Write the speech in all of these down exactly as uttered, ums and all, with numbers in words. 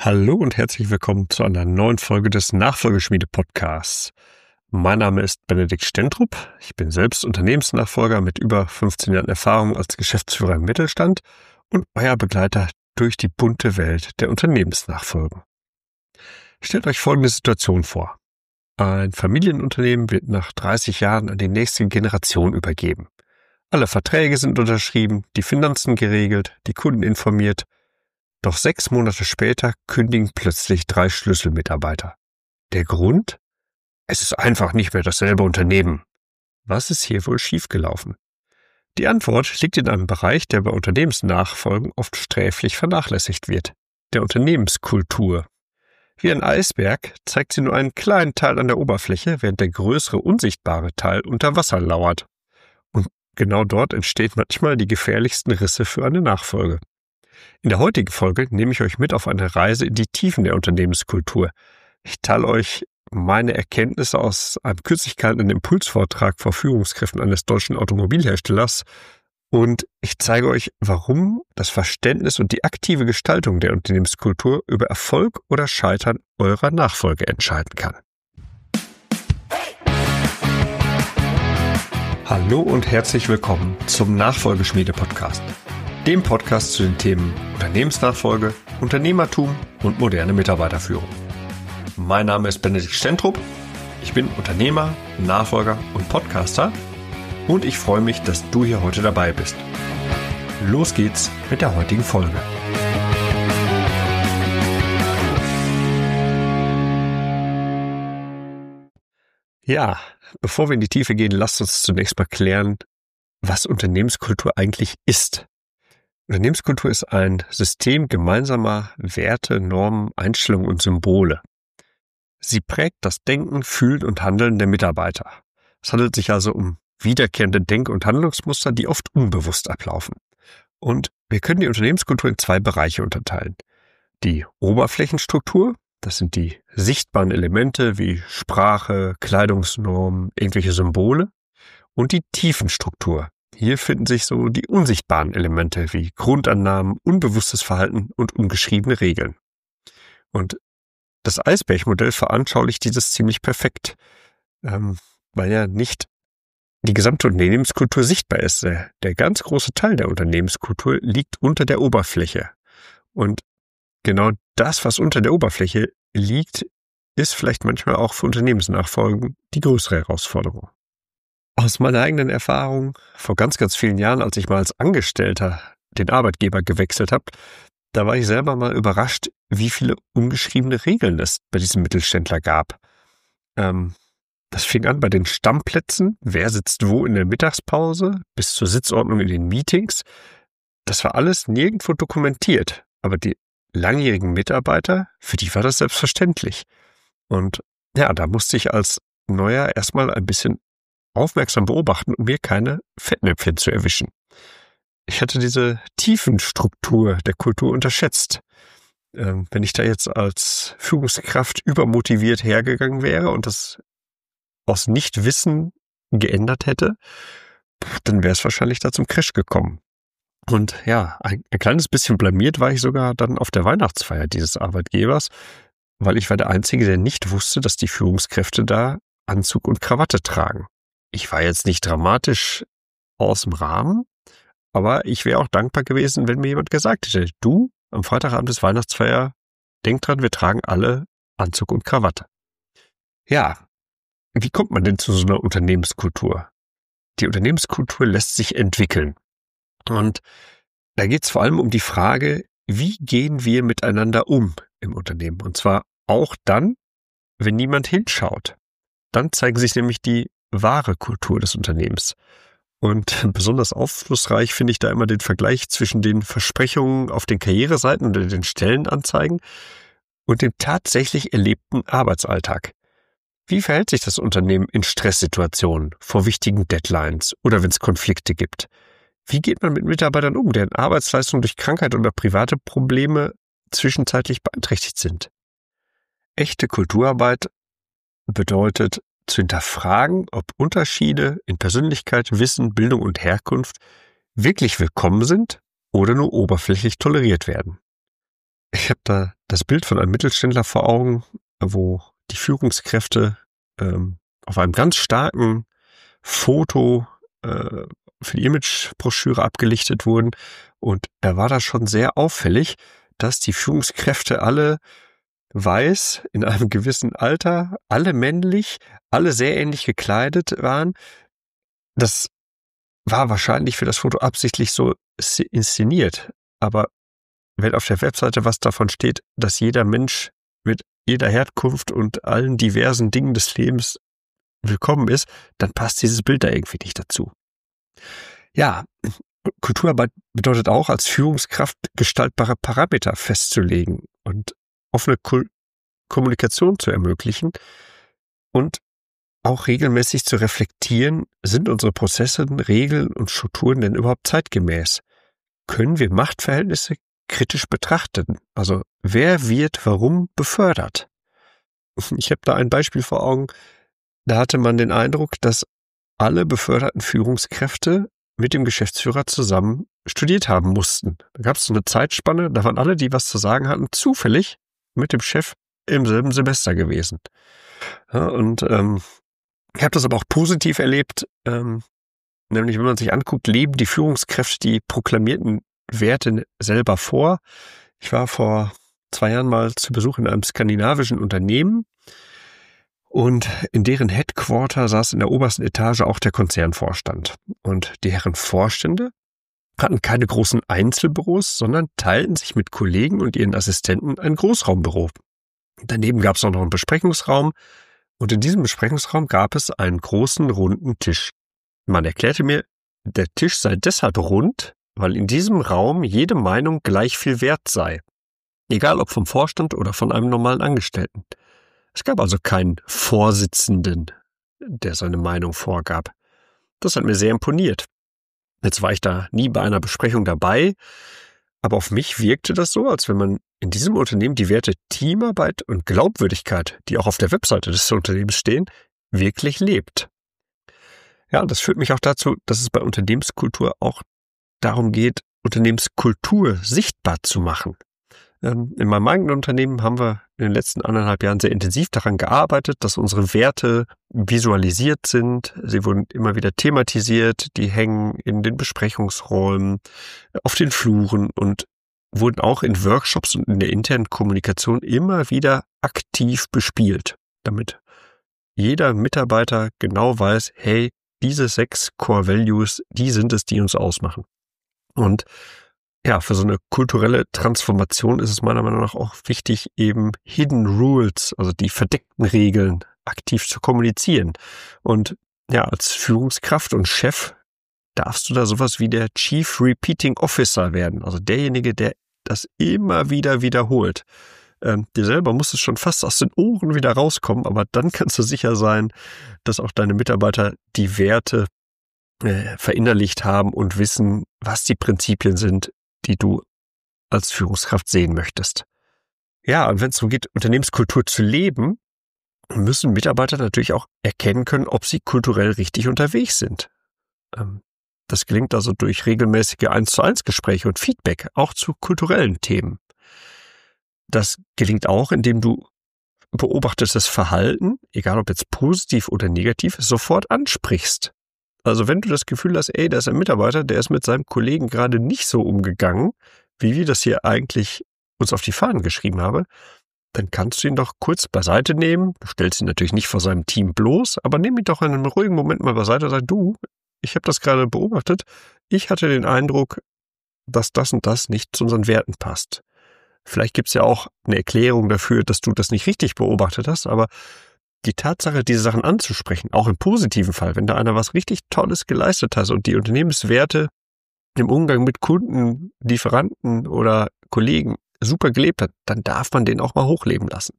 Hallo und herzlich willkommen zu einer neuen Folge des Nachfolgeschmiede-Podcasts. Mein Name ist Benedikt Stentrup. Ich bin selbst Unternehmensnachfolger mit über fünfzehn Jahren Erfahrung als Geschäftsführer im Mittelstand und euer Begleiter durch die bunte Welt der Unternehmensnachfolgen. Stellt euch folgende Situation vor. Ein Familienunternehmen wird nach dreißig Jahren an die nächste Generation übergeben. Alle Verträge sind unterschrieben, die Finanzen geregelt, die Kunden informiert. Doch sechs Monate später kündigen plötzlich drei Schlüsselmitarbeiter. Der Grund? Es ist einfach nicht mehr dasselbe Unternehmen. Was ist hier wohl schiefgelaufen? Die Antwort liegt in einem Bereich, der bei Unternehmensnachfolgen oft sträflich vernachlässigt wird: der Unternehmenskultur. Wie ein Eisberg zeigt sie nur einen kleinen Teil an der Oberfläche, während der größere, unsichtbare Teil unter Wasser lauert. Und genau dort entstehen manchmal die gefährlichsten Risse für eine Nachfolge. In der heutigen Folge nehme ich euch mit auf eine Reise in die Tiefen der Unternehmenskultur. Ich teile euch meine Erkenntnisse aus einem kürzlich gehaltenen Impulsvortrag vor Führungskräften eines deutschen Automobilherstellers und ich zeige euch, warum das Verständnis und die aktive Gestaltung der Unternehmenskultur über Erfolg oder Scheitern eurer Nachfolge entscheiden kann. Hallo und herzlich willkommen zum Nachfolgeschmiede-Podcast. Dem Podcast zu den Themen Unternehmensnachfolge, Unternehmertum und moderne Mitarbeiterführung. Mein Name ist Benedikt Stentrup, ich bin Unternehmer, Nachfolger und Podcaster und ich freue mich, dass du hier heute dabei bist. Los geht's mit der heutigen Folge. Ja, bevor wir in die Tiefe gehen, lasst uns zunächst mal klären, was Unternehmenskultur eigentlich ist. Unternehmenskultur ist ein System gemeinsamer Werte, Normen, Einstellungen und Symbole. Sie prägt das Denken, Fühlen und Handeln der Mitarbeiter. Es handelt sich also um wiederkehrende Denk- und Handlungsmuster, die oft unbewusst ablaufen. Und wir können die Unternehmenskultur in zwei Bereiche unterteilen. Die Oberflächenstruktur, das sind die sichtbaren Elemente wie Sprache, Kleidungsnormen, irgendwelche Symbole. Und die Tiefenstruktur. Hier finden sich so die unsichtbaren Elemente wie Grundannahmen, unbewusstes Verhalten und ungeschriebene Regeln. Und das Eisbergmodell veranschaulicht dieses ziemlich perfekt, ähm, weil ja nicht die gesamte Unternehmenskultur sichtbar ist. Der, der ganz große Teil der Unternehmenskultur liegt unter der Oberfläche. Und genau das, was unter der Oberfläche liegt, ist vielleicht manchmal auch für Unternehmensnachfolgen die größere Herausforderung. Aus meiner eigenen Erfahrung vor ganz, ganz vielen Jahren, als ich mal als Angestellter den Arbeitgeber gewechselt habe, da war ich selber mal überrascht, wie viele ungeschriebene Regeln es bei diesem Mittelständler gab. Ähm, das fing an bei den Stammplätzen, wer sitzt wo in der Mittagspause, bis zur Sitzordnung in den Meetings. Das war alles nirgendwo dokumentiert, aber die langjährigen Mitarbeiter, für die war das selbstverständlich. Und ja, da musste ich als Neuer erstmal ein bisschen aufmerksam beobachten, um mir keine Fettnäpfchen zu erwischen. Ich hatte diese Tiefenstruktur der Kultur unterschätzt. Ähm, wenn ich da jetzt als Führungskraft übermotiviert hergegangen wäre und das aus Nichtwissen geändert hätte, dann wäre es wahrscheinlich da zum Crash gekommen. Und ja, ein, ein kleines bisschen blamiert war ich sogar dann auf der Weihnachtsfeier dieses Arbeitgebers, weil ich war der Einzige, der nicht wusste, dass die Führungskräfte da Anzug und Krawatte tragen. Ich war jetzt nicht dramatisch aus dem Rahmen, aber ich wäre auch dankbar gewesen, wenn mir jemand gesagt hätte, du, am Freitagabend ist Weihnachtsfeier, denk dran, wir tragen alle Anzug und Krawatte. Ja, wie kommt man denn zu so einer Unternehmenskultur? Die Unternehmenskultur lässt sich entwickeln. Und da geht es vor allem um die Frage, wie gehen wir miteinander um im Unternehmen? Und zwar auch dann, wenn niemand hinschaut. Dann zeigen sich nämlich die wahre Kultur des Unternehmens. Und besonders aufschlussreich finde ich da immer den Vergleich zwischen den Versprechungen auf den Karriereseiten oder den Stellenanzeigen und dem tatsächlich erlebten Arbeitsalltag. Wie verhält sich das Unternehmen in Stresssituationen, vor wichtigen Deadlines oder wenn es Konflikte gibt? Wie geht man mit Mitarbeitern um, deren Arbeitsleistung durch Krankheit oder private Probleme zwischenzeitlich beeinträchtigt sind? Echte Kulturarbeit bedeutet, zu hinterfragen, ob Unterschiede in Persönlichkeit, Wissen, Bildung und Herkunft wirklich willkommen sind oder nur oberflächlich toleriert werden. ich habe da das Bild von einem Mittelständler vor Augen, wo die Führungskräfte ähm, auf einem ganz starken Foto äh, für die Imagebroschüre abgelichtet wurden. Und da war das schon sehr auffällig, dass die Führungskräfte alle weiß, in einem gewissen Alter, alle männlich, alle sehr ähnlich gekleidet waren. Das war wahrscheinlich für das Foto absichtlich so inszeniert. Aber wenn auf der Webseite was davon steht, dass jeder Mensch mit jeder Herkunft und allen diversen Dingen des Lebens willkommen ist, dann passt dieses Bild da irgendwie nicht dazu. Ja, Kulturarbeit bedeutet auch, als Führungskraft gestaltbare Parameter festzulegen und offene Ko- Kommunikation zu ermöglichen und auch regelmäßig zu reflektieren, sind unsere Prozesse, Regeln und Strukturen denn überhaupt zeitgemäß? Können wir Machtverhältnisse kritisch betrachten? Also wer wird warum befördert? Ich habe da ein Beispiel vor Augen, da hatte man den Eindruck, dass alle beförderten Führungskräfte mit dem Geschäftsführer zusammen studiert haben mussten. Da gab es so eine Zeitspanne, da waren alle, die was zu sagen hatten, zufällig mit dem Chef im selben Semester gewesen. Ja, und ähm, ich habe das aber auch positiv erlebt, ähm, nämlich wenn man sich anguckt, leben die Führungskräfte die proklamierten Werte selber vor. Ich war vor zwei Jahren mal zu Besuch in einem skandinavischen Unternehmen und in deren Headquarter saß in der obersten Etage auch der Konzernvorstand. Und die Herren Vorstände hatten keine großen Einzelbüros, sondern teilten sich mit Kollegen und ihren Assistenten ein Großraumbüro. Daneben gab es auch noch einen Besprechungsraum und in diesem Besprechungsraum gab es einen großen runden Tisch. Man erklärte mir, der Tisch sei deshalb rund, weil in diesem Raum jede Meinung gleich viel wert sei. Egal ob vom Vorstand oder von einem normalen Angestellten. Es gab also keinen Vorsitzenden, der seine Meinung vorgab. Das hat mir sehr imponiert. Jetzt war ich da nie bei einer Besprechung dabei, aber auf mich wirkte das so, als wenn man in diesem Unternehmen die Werte Teamarbeit und Glaubwürdigkeit, die auch auf der Webseite des Unternehmens stehen, wirklich lebt. Ja, das führt mich auch dazu, dass es bei Unternehmenskultur auch darum geht, Unternehmenskultur sichtbar zu machen. In meinem eigenen Unternehmen haben wir in den letzten anderthalb Jahren sehr intensiv daran gearbeitet, dass unsere Werte visualisiert sind. Sie wurden immer wieder thematisiert, die hängen in den Besprechungsräumen, auf den Fluren und wurden auch in Workshops und in der internen Kommunikation immer wieder aktiv bespielt, damit jeder Mitarbeiter genau weiß, hey, diese sechs Core Values, die sind es, die uns ausmachen. Und ja, für so eine kulturelle Transformation ist es meiner Meinung nach auch wichtig, eben Hidden Rules, also die verdeckten Regeln, aktiv zu kommunizieren. Und ja, als Führungskraft und Chef darfst du da sowas wie der Chief Repeating Officer werden, also derjenige, der das immer wieder wiederholt. Ähm, dir selber muss es schon fast aus den Ohren wieder rauskommen, aber dann kannst du sicher sein, dass auch deine Mitarbeiter die Werte äh, verinnerlicht haben und wissen, was die Prinzipien sind, die du als Führungskraft sehen möchtest. Ja, und wenn es darum geht, Unternehmenskultur zu leben, müssen Mitarbeiter natürlich auch erkennen können, ob sie kulturell richtig unterwegs sind. Das gelingt also durch regelmäßige eins zu eins Gespräche und Feedback, auch zu kulturellen Themen. Das gelingt auch, indem du beobachtetes Verhalten, egal ob jetzt positiv oder negativ, sofort ansprichst. Also wenn du das Gefühl hast, ey, da ist ein Mitarbeiter, der ist mit seinem Kollegen gerade nicht so umgegangen, wie wir das hier eigentlich uns auf die Fahnen geschrieben haben, dann kannst du ihn doch kurz beiseite nehmen. Du stellst ihn natürlich nicht vor seinem Team bloß, aber nimm ihn doch in einem ruhigen Moment mal beiseite und sag, du, ich habe das gerade beobachtet. Ich hatte den Eindruck, dass das und das nicht zu unseren Werten passt. Vielleicht gibt es ja auch eine Erklärung dafür, dass du das nicht richtig beobachtet hast, aber die Tatsache, diese Sachen anzusprechen, auch im positiven Fall, wenn da einer was richtig Tolles geleistet hat und die Unternehmenswerte im Umgang mit Kunden, Lieferanten oder Kollegen super gelebt hat, dann darf man den auch mal hochleben lassen.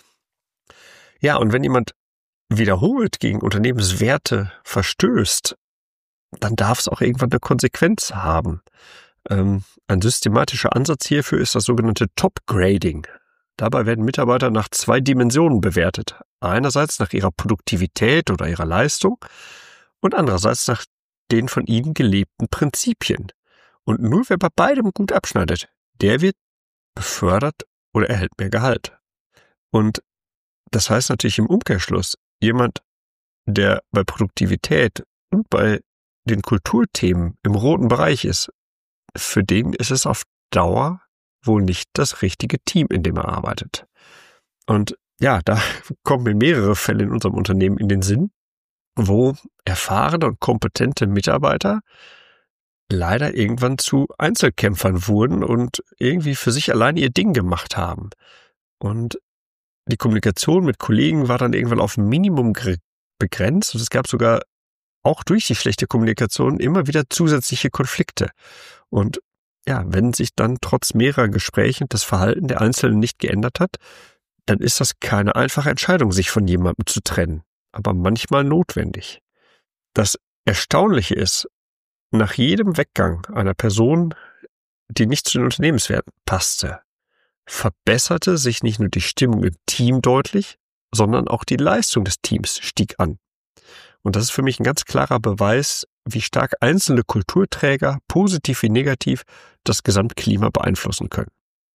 Ja, und wenn jemand wiederholt gegen Unternehmenswerte verstößt, dann darf es auch irgendwann eine Konsequenz haben. Ähm, ein systematischer Ansatz hierfür ist das sogenannte Top-Grading. Dabei werden Mitarbeiter nach zwei Dimensionen bewertet. Einerseits nach ihrer Produktivität oder ihrer Leistung und andererseits nach den von ihnen gelebten Prinzipien. Und nur wer bei beidem gut abschneidet, der wird befördert oder erhält mehr Gehalt. Und das heißt natürlich im Umkehrschluss, jemand, der bei Produktivität und bei den Kulturthemen im roten Bereich ist, für den ist es auf Dauer wohl nicht das richtige Team, in dem er arbeitet. Und ja, da kommen mir mehrere Fälle in unserem Unternehmen in den Sinn, wo erfahrene und kompetente Mitarbeiter leider irgendwann zu Einzelkämpfern wurden und irgendwie für sich allein ihr Ding gemacht haben. Und die Kommunikation mit Kollegen war dann irgendwann auf ein Minimum begrenzt und es gab sogar auch durch die schlechte Kommunikation immer wieder zusätzliche Konflikte. Und ja, wenn sich dann trotz mehrerer Gespräche das Verhalten der Einzelnen nicht geändert hat, dann ist das keine einfache Entscheidung, sich von jemandem zu trennen, aber manchmal notwendig. Das Erstaunliche ist, nach jedem Weggang einer Person, die nicht zu den Unternehmenswerten passte, verbesserte sich nicht nur die Stimmung im Team deutlich, sondern auch die Leistung des Teams stieg an. Und das ist für mich ein ganz klarer Beweis, wie stark einzelne Kulturträger, positiv wie negativ, das Gesamtklima beeinflussen können.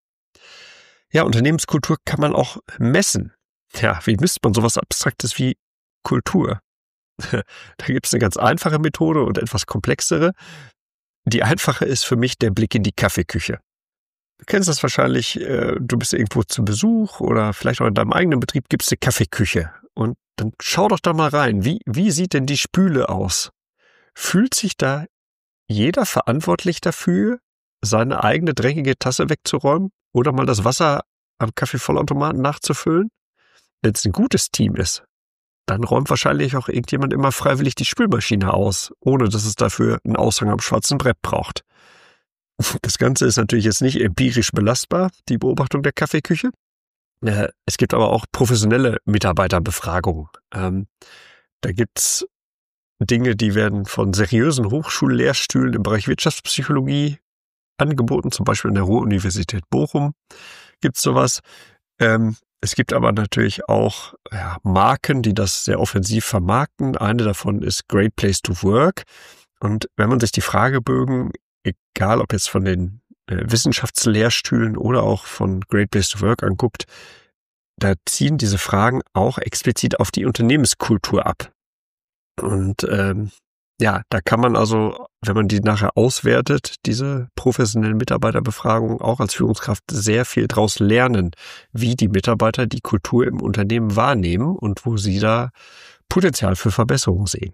Ja, Unternehmenskultur kann man auch messen. Ja, wie misst man sowas Abstraktes wie Kultur? Da gibt es eine ganz einfache Methode und etwas komplexere. Die einfache ist für mich der Blick in die Kaffeeküche. Du kennst das wahrscheinlich, du bist irgendwo zu Besuch oder vielleicht auch in deinem eigenen Betrieb gibt es eine Kaffeeküche. Und dann schau doch da mal rein. Wie, wie sieht denn die Spüle aus? Fühlt sich da jeder verantwortlich dafür, seine eigene dreckige Tasse wegzuräumen oder mal das Wasser am Kaffeevollautomaten nachzufüllen? Wenn es ein gutes Team ist, dann räumt wahrscheinlich auch irgendjemand immer freiwillig die Spülmaschine aus, ohne dass es dafür einen Aushang am schwarzen Brett braucht. Das Ganze ist natürlich jetzt nicht empirisch belastbar, die Beobachtung der Kaffeeküche. Es gibt aber auch professionelle Mitarbeiterbefragungen. Ähm, da gibt's Dinge, die werden von seriösen Hochschullehrstühlen im Bereich Wirtschaftspsychologie angeboten, zum Beispiel an der Ruhr-Universität Bochum gibt's sowas. Ähm, es gibt aber natürlich auch ja, Marken, die das sehr offensiv vermarkten. Eine davon ist Great Place to Work. Und wenn man sich die Fragebögen, egal ob jetzt von den äh, Wissenschaftslehrstühlen oder auch von Great Place to Work anguckt, da ziehen diese Fragen auch explizit auf die Unternehmenskultur ab. Und ähm, ja, da kann man also, wenn man die nachher auswertet, diese professionellen Mitarbeiterbefragungen auch als Führungskraft sehr viel draus lernen, wie die Mitarbeiter die Kultur im Unternehmen wahrnehmen und wo sie da Potenzial für Verbesserung sehen.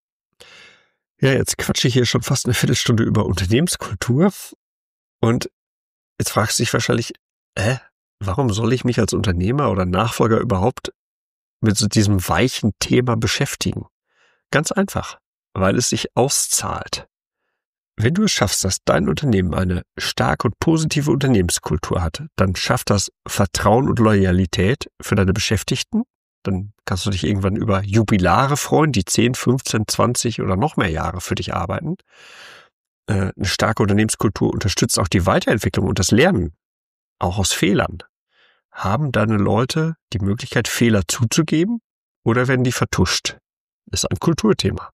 Ja, jetzt quatsche ich hier schon fast eine Viertelstunde über Unternehmenskultur und jetzt fragst du dich wahrscheinlich, äh, warum soll ich mich als Unternehmer oder Nachfolger überhaupt mit so diesem weichen Thema beschäftigen? Ganz einfach, weil es sich auszahlt. Wenn du es schaffst, dass dein Unternehmen eine starke und positive Unternehmenskultur hat, dann schafft das Vertrauen und Loyalität für deine Beschäftigten. Dann kannst du dich irgendwann über Jubilare freuen, die zehn, fünfzehn, zwanzig oder noch mehr Jahre für dich arbeiten. Eine starke Unternehmenskultur unterstützt auch die Weiterentwicklung und das Lernen, auch aus Fehlern. Haben deine Leute die Möglichkeit, Fehler zuzugeben oder werden die vertuscht? Das ist ein Kulturthema.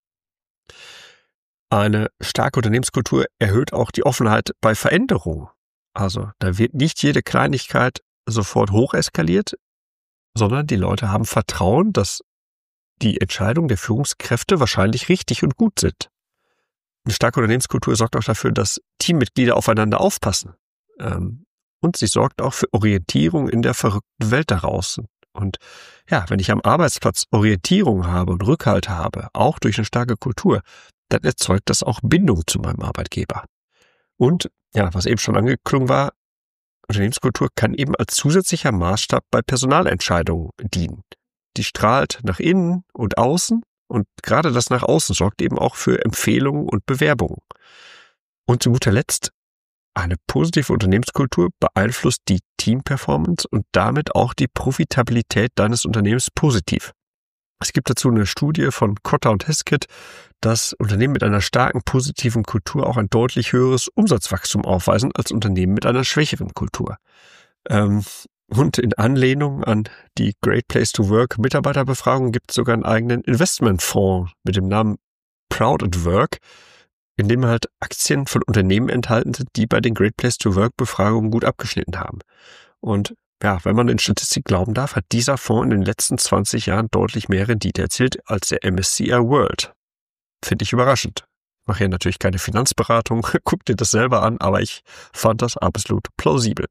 Eine starke Unternehmenskultur erhöht auch die Offenheit bei Veränderungen. Also da wird nicht jede Kleinigkeit sofort hocheskaliert, sondern die Leute haben Vertrauen, dass die Entscheidungen der Führungskräfte wahrscheinlich richtig und gut sind. Eine starke Unternehmenskultur sorgt auch dafür, dass Teammitglieder aufeinander aufpassen. Und sie sorgt auch für Orientierung in der verrückten Welt da draußen. Und ja, wenn ich am Arbeitsplatz Orientierung habe und Rückhalt habe, auch durch eine starke Kultur, dann erzeugt das auch Bindung zu meinem Arbeitgeber. Und ja, was eben schon angeklungen war, Unternehmenskultur kann eben als zusätzlicher Maßstab bei Personalentscheidungen dienen. Die strahlt nach innen und außen und gerade das nach außen sorgt eben auch für Empfehlungen und Bewerbungen. Und zu guter Letzt, eine positive Unternehmenskultur beeinflusst die Teamperformance und damit auch die Profitabilität deines Unternehmens positiv. Es gibt dazu eine Studie von Kotter und Hesketh, dass Unternehmen mit einer starken positiven Kultur auch ein deutlich höheres Umsatzwachstum aufweisen als Unternehmen mit einer schwächeren Kultur. Ähm, und in Anlehnung an die Great Place to Work Mitarbeiterbefragung gibt es sogar einen eigenen Investmentfonds mit dem Namen Proud at Work, in dem halt Aktien von Unternehmen enthalten sind, die bei den Great Place to Work Befragungen gut abgeschnitten haben. Und ja, wenn man den Statistik glauben darf, hat dieser Fonds in den letzten zwanzig Jahren deutlich mehr Rendite erzielt als der M S C I World. Finde ich überraschend. Ich mache hier natürlich keine Finanzberatung, guck dir das selber an, aber ich fand das absolut plausibel.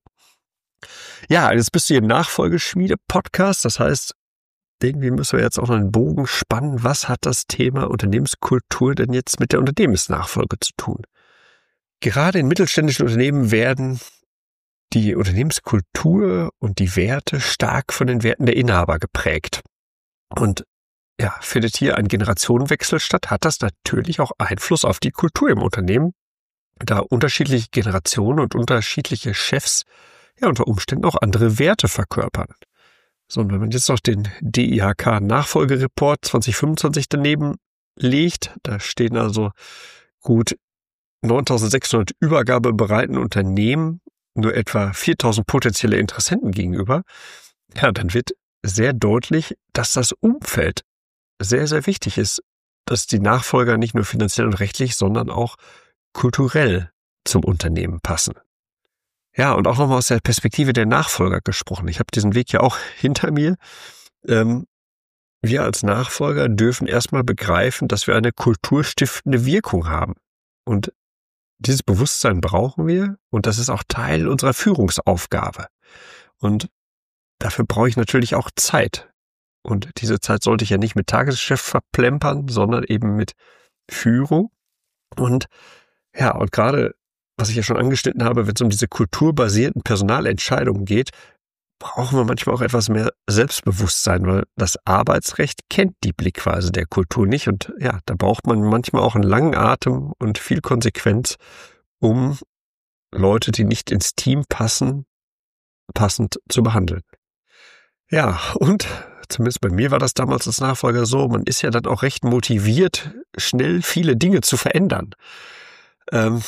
Ja, jetzt bist du hier im Nachfolgeschmiede-Podcast, das heißt, irgendwie müssen wir jetzt auch noch einen Bogen spannen. Was hat das Thema Unternehmenskultur denn jetzt mit der Unternehmensnachfolge zu tun? Gerade in mittelständischen Unternehmen werden die Unternehmenskultur und die Werte stark von den Werten der Inhaber geprägt. Und ja, findet hier ein Generationenwechsel statt, hat das natürlich auch Einfluss auf die Kultur im Unternehmen, da unterschiedliche Generationen und unterschiedliche Chefs ja unter Umständen auch andere Werte verkörpern. So, und wenn man jetzt noch den D I H K-Nachfolgereport zwanzig fünfundzwanzig daneben legt, da stehen also gut neuntausendsechshundert übergabebereiten Unternehmen nur etwa viertausend potenzielle Interessenten gegenüber, ja, dann wird sehr deutlich, dass das Umfeld sehr, sehr wichtig ist, dass die Nachfolger nicht nur finanziell und rechtlich, sondern auch kulturell zum Unternehmen passen. Ja, und auch nochmal aus der Perspektive der Nachfolger gesprochen. Ich habe diesen Weg ja auch hinter mir. Ähm, wir als Nachfolger dürfen erstmal begreifen, dass wir eine kulturstiftende Wirkung haben. Und dieses Bewusstsein brauchen wir und das ist auch Teil unserer Führungsaufgabe. Und dafür brauche ich natürlich auch Zeit. Und diese Zeit sollte ich ja nicht mit Tagesgeschäft verplempern, sondern eben mit Führung. Und ja, und gerade, was ich ja schon angeschnitten habe, wenn es um diese kulturbasierten Personalentscheidungen geht, brauchen wir manchmal auch etwas mehr Selbstbewusstsein, weil das Arbeitsrecht kennt die Blickweise der Kultur nicht. Und ja, da braucht man manchmal auch einen langen Atem und viel Konsequenz, um Leute, die nicht ins Team passen, passend zu behandeln. Ja, und zumindest bei mir war das damals als Nachfolger so, man ist ja dann auch recht motiviert, schnell viele Dinge zu verändern. Ähm,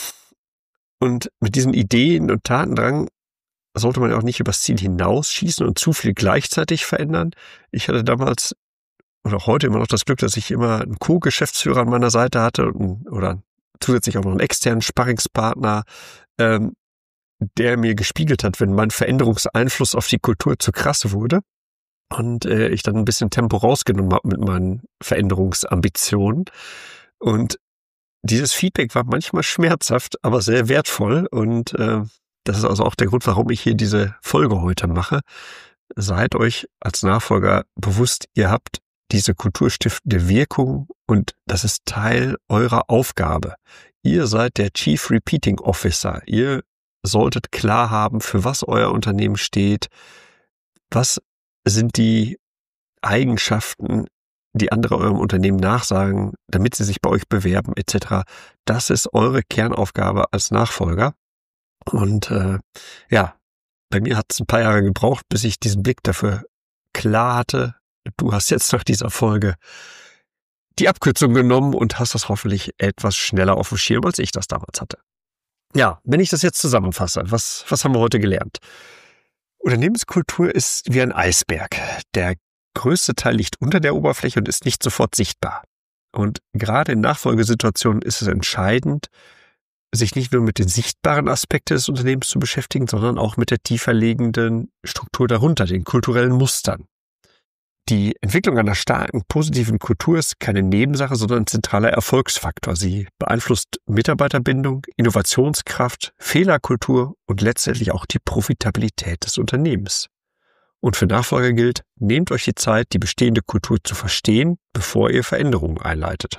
und mit diesen Ideen und Tatendrang sollte man ja auch nicht übers Ziel hinausschießen und zu viel gleichzeitig verändern. Ich hatte damals und auch heute immer noch das Glück, dass ich immer einen Co-Geschäftsführer an meiner Seite hatte und, oder zusätzlich auch noch einen externen Sparringspartner, ähm, der mir gespiegelt hat, wenn mein Veränderungseinfluss auf die Kultur zu krass wurde und äh, ich dann ein bisschen Tempo rausgenommen habe mit meinen Veränderungsambitionen. Und dieses Feedback war manchmal schmerzhaft, aber sehr wertvoll und äh, das ist also auch der Grund, warum ich hier diese Folge heute mache. Seid euch als Nachfolger bewusst, ihr habt diese kulturstiftende Wirkung und das ist Teil eurer Aufgabe. Ihr seid der Chief Repeating Officer. Ihr solltet klar haben, für was euer Unternehmen steht, was sind die Eigenschaften, die andere eurem Unternehmen nachsagen, damit sie sich bei euch bewerben et cetera. Das ist eure Kernaufgabe als Nachfolger. Und äh, ja, bei mir hat es ein paar Jahre gebraucht, bis ich diesen Blick dafür klar hatte. Du hast jetzt nach dieser Folge die Abkürzung genommen und hast das hoffentlich etwas schneller auf dem Schirm, als ich das damals hatte. Ja, wenn ich das jetzt zusammenfasse, was, was haben wir heute gelernt? Unternehmenskultur ist wie ein Eisberg. Der größte Teil liegt unter der Oberfläche und ist nicht sofort sichtbar. Und gerade in Nachfolgesituationen ist es entscheidend, sich nicht nur mit den sichtbaren Aspekten des Unternehmens zu beschäftigen, sondern auch mit der tiefer liegenden Struktur darunter, den kulturellen Mustern. Die Entwicklung einer starken, positiven Kultur ist keine Nebensache, sondern ein zentraler Erfolgsfaktor. Sie beeinflusst Mitarbeiterbindung, Innovationskraft, Fehlerkultur und letztendlich auch die Profitabilität des Unternehmens. Und für Nachfolger gilt, nehmt euch die Zeit, die bestehende Kultur zu verstehen, bevor ihr Veränderungen einleitet.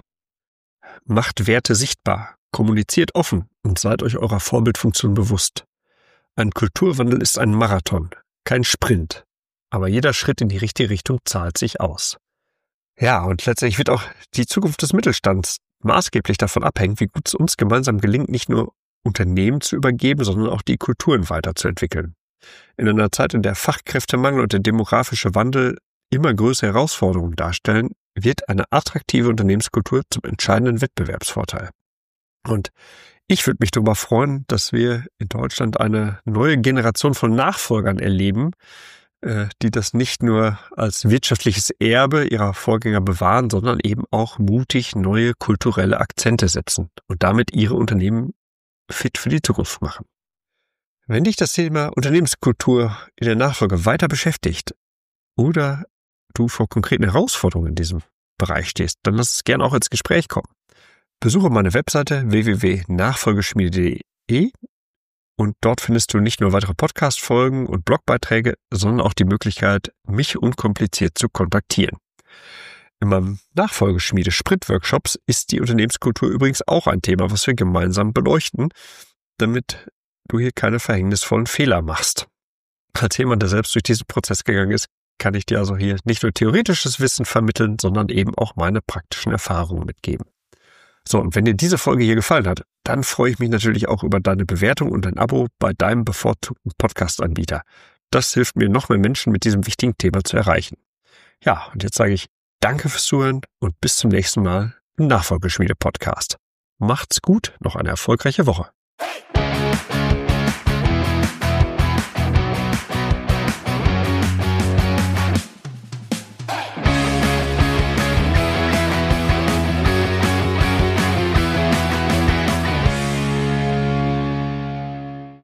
Macht Werte sichtbar. Kommuniziert offen und seid euch eurer Vorbildfunktion bewusst. Ein Kulturwandel ist ein Marathon, kein Sprint. Aber jeder Schritt in die richtige Richtung zahlt sich aus. Ja, und letztendlich wird auch die Zukunft des Mittelstands maßgeblich davon abhängen, wie gut es uns gemeinsam gelingt, nicht nur Unternehmen zu übergeben, sondern auch die Kulturen weiterzuentwickeln. In einer Zeit, in der Fachkräftemangel und der demografische Wandel immer größere Herausforderungen darstellen, wird eine attraktive Unternehmenskultur zum entscheidenden Wettbewerbsvorteil. Und ich würde mich darüber freuen, dass wir in Deutschland eine neue Generation von Nachfolgern erleben, die das nicht nur als wirtschaftliches Erbe ihrer Vorgänger bewahren, sondern eben auch mutig neue kulturelle Akzente setzen und damit ihre Unternehmen fit für die Zukunft machen. Wenn dich das Thema Unternehmenskultur in der Nachfolge weiter beschäftigt oder du vor konkreten Herausforderungen in diesem Bereich stehst, dann lass es gerne auch ins Gespräch kommen. Besuche meine Webseite w w w punkt nachfolgeschmiede punkt de und dort findest du nicht nur weitere Podcast-Folgen und Blogbeiträge, sondern auch die Möglichkeit, mich unkompliziert zu kontaktieren. In meinem Nachfolgeschmiede-Sprint-Workshops ist die Unternehmenskultur übrigens auch ein Thema, was wir gemeinsam beleuchten, damit du hier keine verhängnisvollen Fehler machst. Als jemand, der selbst durch diesen Prozess gegangen ist, kann ich dir also hier nicht nur theoretisches Wissen vermitteln, sondern eben auch meine praktischen Erfahrungen mitgeben. So, und wenn dir diese Folge hier gefallen hat, dann freue ich mich natürlich auch über deine Bewertung und ein Abo bei deinem bevorzugten Podcast-Anbieter. Das hilft mir, noch mehr Menschen mit diesem wichtigen Thema zu erreichen. Ja, und jetzt sage ich danke fürs Zuhören und bis zum nächsten Mal im Nachfolgeschmiede-Podcast. Macht's gut, noch eine erfolgreiche Woche.